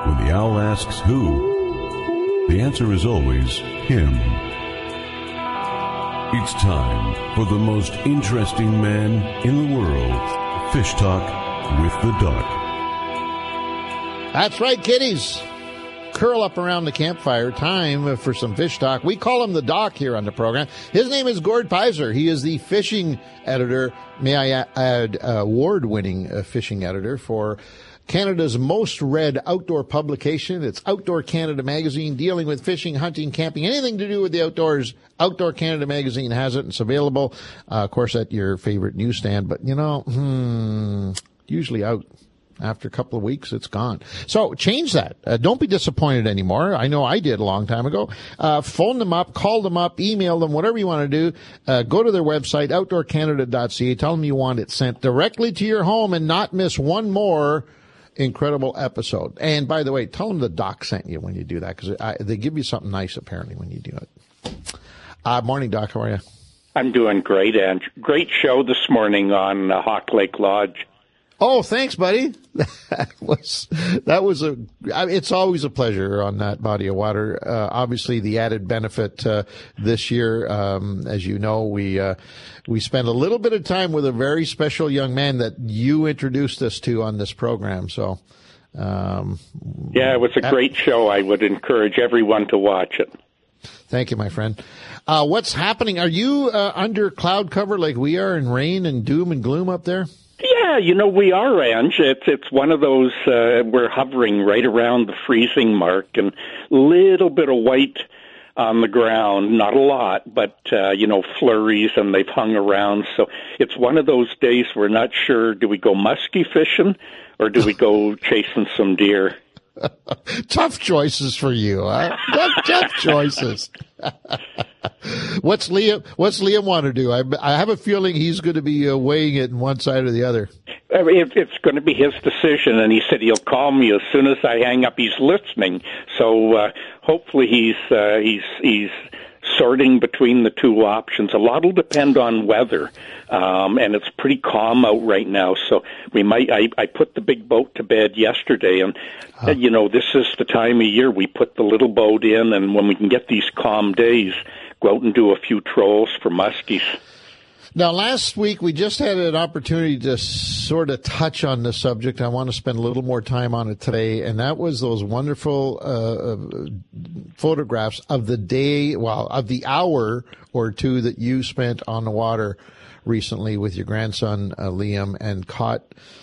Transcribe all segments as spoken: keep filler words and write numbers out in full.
When the owl asks who, the answer is always him. It's time for the most interesting man in the world, Fish Talk with the Doc. That's right, kiddies. Curl up around the campfire. Time for some fish talk. We call him the Doc here on the program. His name is Gord Pizer. He is the fishing editor, may I add, award-winning uh, fishing editor for Canada's most read outdoor publication. It's Outdoor Canada Magazine, dealing with fishing, hunting, camping, anything to do with the outdoors. Outdoor Canada Magazine has it. It's available, uh, of course, at your favorite newsstand. But, you know, hmm, usually out. After a couple of weeks, it's gone. So change that. Uh, don't be disappointed anymore. I know I did a long time ago. Uh, phone them up, call them up, email them, whatever you want to do. Uh, go to their website, outdoor canada dot c a. Tell them you want it sent directly to your home and not miss one more incredible episode. And by the way, tell them the Doc sent you when you do that, because they give you something nice apparently when you do it. Uh, morning, Doc. How are you? I'm doing great, and great show this morning on uh, Hawk Lake Lodge. Oh, thanks, buddy. That was, that was a, it's always a pleasure on that body of water. Uh, obviously the added benefit, uh, this year, um, as you know, we, uh, we spent a little bit of time with a very special young man that you introduced us to on this program. So, um, yeah, it was a great show. I would encourage everyone to watch it. Thank you, my friend. Uh, what's happening? Are you, uh, under cloud cover like we are in rain and doom and gloom up there? Yeah, you know, we are, Ange. It's it's one of those, uh, we're hovering right around the freezing mark, and a little bit of white on the ground, not a lot, but, uh, you know, flurries, and they've hung around. So it's one of those days we're not sure, do we go musky fishing or do we go chasing some deer? Tough choices for you, huh? tough, tough choices. What's Liam? What's Liam want to do? I, I have a feeling he's going to be uh, weighing it in one side or the other. I mean, it, it's going to be his decision, and he said he'll call me as soon as I hang up. He's listening, so uh, hopefully he's uh, he's he's sorting between the two options. A lot will depend on weather, um, and it's pretty calm out right now. So we might. I, I put the big boat to bed yesterday, and huh. you know, this is the time of year we put the little boat in, and when we can get these calm days, go out and do a few trolls for muskies. Now, last week we just had an opportunity to sort of touch on the subject. I want to spend a little more time on it today, and that was those wonderful uh, photographs of the day, well, of the hour or two that you spent on the water recently with your grandson, uh, Liam, and caught,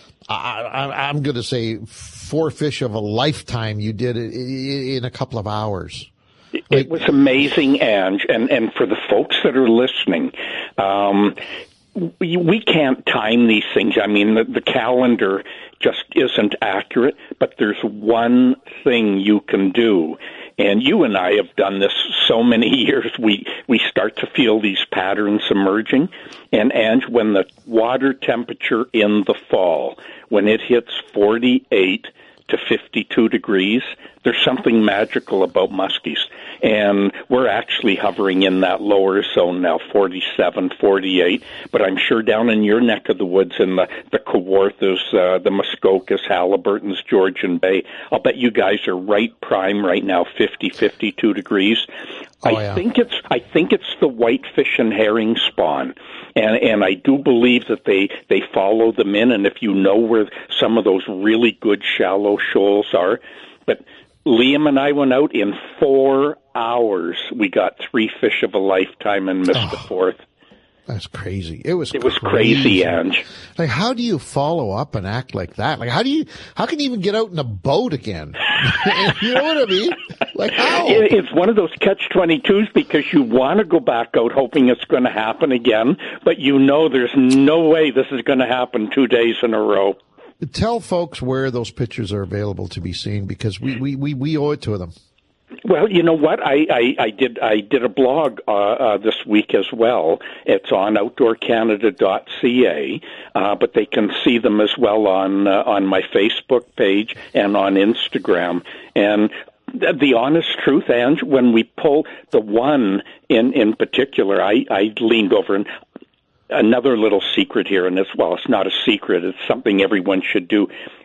I, I, I'm going to say, four fish of a lifetime. You did it in a couple of hours. It was amazing, Ange, and, and for the folks that are listening, um, we, we can't time these things. I mean, the, the calendar just isn't accurate, but there's one thing you can do, and you and I have done this so many years, we, we start to feel these patterns emerging, and Ange, when the water temperature in the fall, when it hits forty-eight to fifty-two degrees, there's something magical about muskies. And we're actually hovering in that lower zone now, forty-seven, forty-eight. But I'm sure down in your neck of the woods, in the, the Kawarthas, uh, the Muskokas, Halliburtons, Georgian Bay, I'll bet you guys are right prime right now, fifty, fifty-two degrees. Oh, I yeah. think it's I think it's the whitefish and herring spawn, and and I do believe that they they follow them in. And if you know where some of those really good shallow shoals are, but Liam and I went out in four hours. We got three fish of a lifetime and missed oh, the fourth. That's crazy. It was. It was crazy, Ange. Like, how do you follow up and act like that? Like, how do you? How can you even get out in a boat again? You know what I mean? Like, how? It, it's one of those catch twenty-twos because you want to go back out hoping it's going to happen again, but you know there's no way this is going to happen two days in a row. Tell folks where those pictures are available to be seen, because we, we, we, we owe it to them. Well, you know what? I, I, I did I did a blog uh, uh, this week as well. It's on outdoor canada dot c a, uh, but they can see them as well on uh, on my Facebook page and on Instagram. And the honest truth, Ange, when we pull the one in, in particular, I, I leaned over and another little secret here, and it's, well, it's not a secret. It's something everyone should do.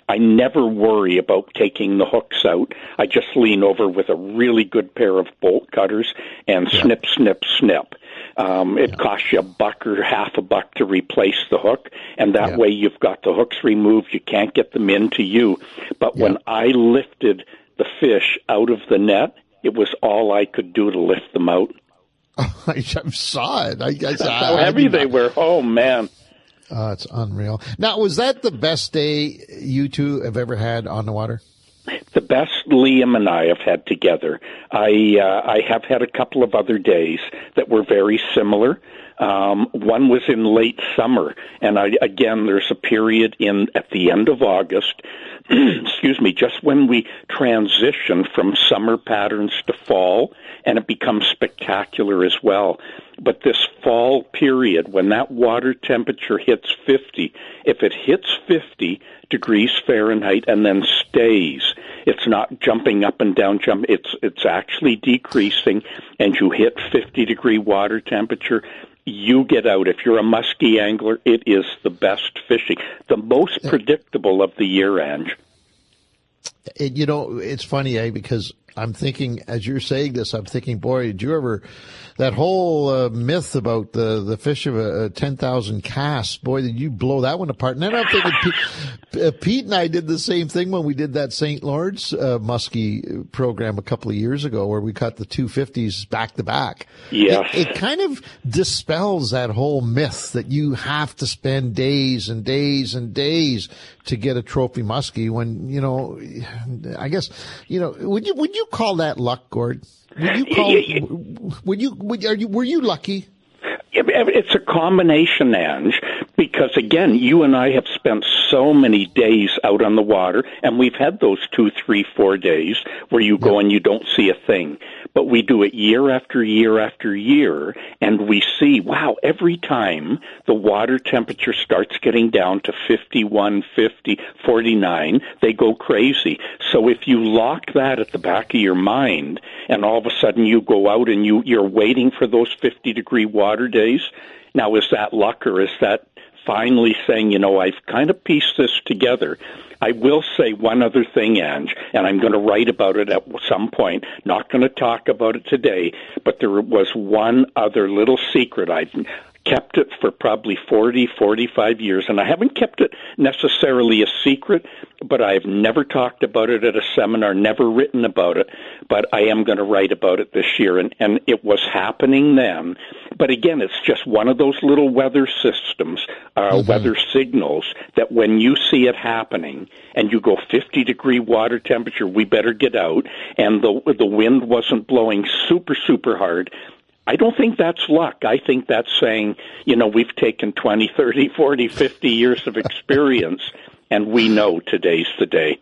I never worry about taking the hooks out. I just lean over with a really good pair of bolt cutters and yeah. snip, snip, snip. Um, it yeah. costs you a buck or half a buck to replace the hook, and that yeah. way you've got the hooks removed. You can't get them into you. But yeah. when I lifted the fish out of the net, it was all I could do to lift them out. Oh, I saw it. I, I That's saw how I, heavy I they were. Oh, man. Uh, it's unreal. Now, was that the best day you two have ever had on the water? The best Liam and I have had together. I uh, I have had a couple of other days that were very similar. Um, one was in late summer, and I, again, there's a period in at the end of August, excuse me, just when we transition from summer patterns to fall, and it becomes spectacular as well. But this fall period, when that water temperature hits fifty, if it hits fifty degrees Fahrenheit and then stays, it's not jumping up and down, jump. It's it's actually decreasing, and you hit fifty degree water temperature, you get out. If you're a muskie angler, it is the best fishing, the most predictable of the year, Ange. It, you know, it's funny, eh, because I'm thinking, as you're saying this, I'm thinking, boy, did you ever, that whole uh, myth about the, the fish of a, a ten thousand casts, boy, did you blow that one apart. And then I'm thinking, Pete, uh, Pete and I did the same thing when we did that Saint Lawrence uh, muskie program a couple of years ago, where we caught the two fifties back to back. Yes. It, it kind of dispels that whole myth that you have to spend days and days and days to get a trophy muskie when, you know, I guess, you know, would you, would you call that luck, Gord? Would you call, would you, would, are you, were you lucky? It's a combination, Ange, because, again, you and I have spent so many days out on the water, and we've had those two, three, four days where you go and you don't see a thing. But we do it year after year after year, and we see, wow, every time the water temperature starts getting down to fifty-one, fifty, forty-nine, they go crazy. So if you lock that at the back of your mind, and all of a sudden you go out and you, you're waiting for those fifty-degree water days, now is that luck, or is that finally saying, you know, I've kind of pieced this together? I will say one other thing, Ange, and I'm going to write about it at some point. Not going to talk about it today, but there was one other little secret. I've kept it for probably forty, forty-five years, and I haven't kept it necessarily a secret, but I've never talked about it at a seminar, never written about it, but I am going to write about it this year, and, and it was happening then. But again, it's just one of those little weather systems, uh, mm-hmm. weather signals, that when you see it happening and you go fifty degree water temperature, we better get out, and the the wind wasn't blowing super, super hard, I don't think that's luck. I think that's saying, you know, we've taken twenty, thirty, forty, fifty years of experience, and we know today's the day.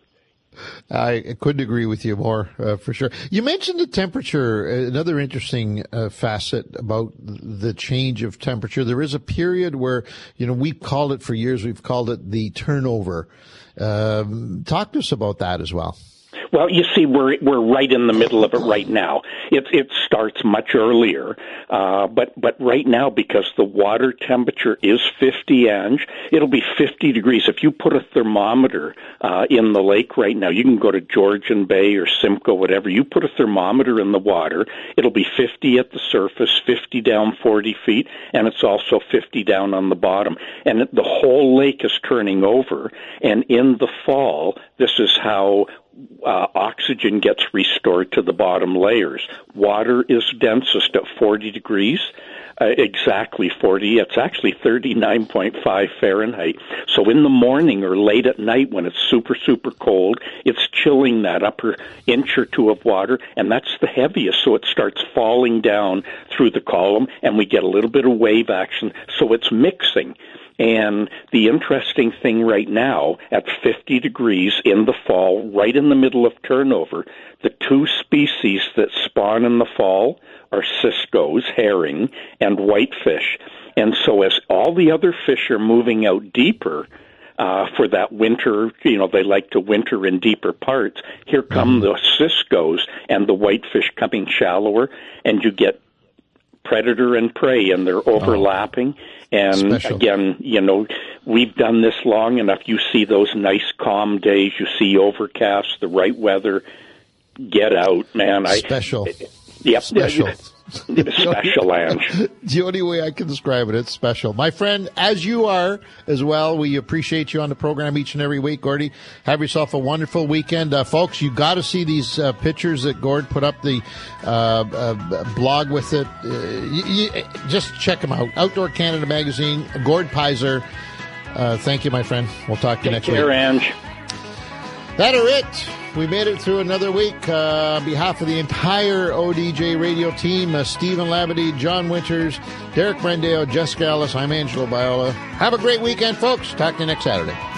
I couldn't agree with you more, uh, for sure. You mentioned the temperature, another interesting uh, facet about the change of temperature. There is a period where, you know, we've called it for years, we've called it the turnover. Um, talk to us about that as well. Well, you see, we're we're right in the middle of it right now. It it starts much earlier, uh, but but right now, because the water temperature is fifty, Ange, it'll be fifty degrees. If you put a thermometer uh, in the lake right now, you can go to Georgian Bay or Simcoe, whatever. You put a thermometer in the water, it'll be fifty at the surface, fifty down forty feet, and it's also fifty down on the bottom. And the whole lake is turning over. And in the fall, this is how Uh, oxygen gets restored to the bottom layers. Water is densest at forty degrees, uh, exactly forty. It's actually thirty-nine point five Fahrenheit. So in the morning or late at night when it's super, super cold, it's chilling that upper inch or two of water, and that's the heaviest, so it starts falling down through the column, and we get a little bit of wave action, so it's mixing. And the interesting thing right now, at fifty degrees in the fall, right in the middle of turnover, the two species that spawn in the fall are ciscos, herring, and whitefish. And so as all the other fish are moving out deeper uh, for that winter, you know, they like to winter in deeper parts, here come the ciscos and the whitefish coming shallower, and you get predator and prey, and they're overlapping. Oh, and special. Again, you know, we've done this long enough. You see those nice calm days. You see overcast, the right weather. Get out, man. Special. I, yep. Special. Special, Ange. The only way I can describe it, it's special. My friend, as you are as well, we appreciate you on the program each and every week, Gordy. Have yourself a wonderful weekend. Uh, folks, you got to see these uh, pictures that Gord put up, the uh, uh, blog with it. Uh, you, you, just check them out. Outdoor Canada Magazine, Gord Pizer. Uh, thank you, my friend. We'll talk to you next week. Take care, Ange. That are it. We made it through another week. Uh, on behalf of the entire O D J radio team, uh, Stephen Labadie, John Winters, Derek Brendale, Jessica Ellis, I'm Angelo Biola. Have a great weekend, folks. Talk to you next Saturday.